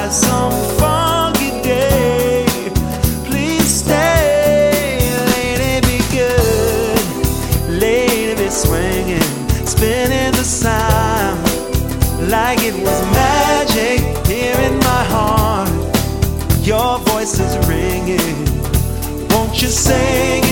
some funky day. Please stay, lady, be good. Lady, be swinging, spinning the sound like it was magic here in my heart. Your voice is ringing, won't you sing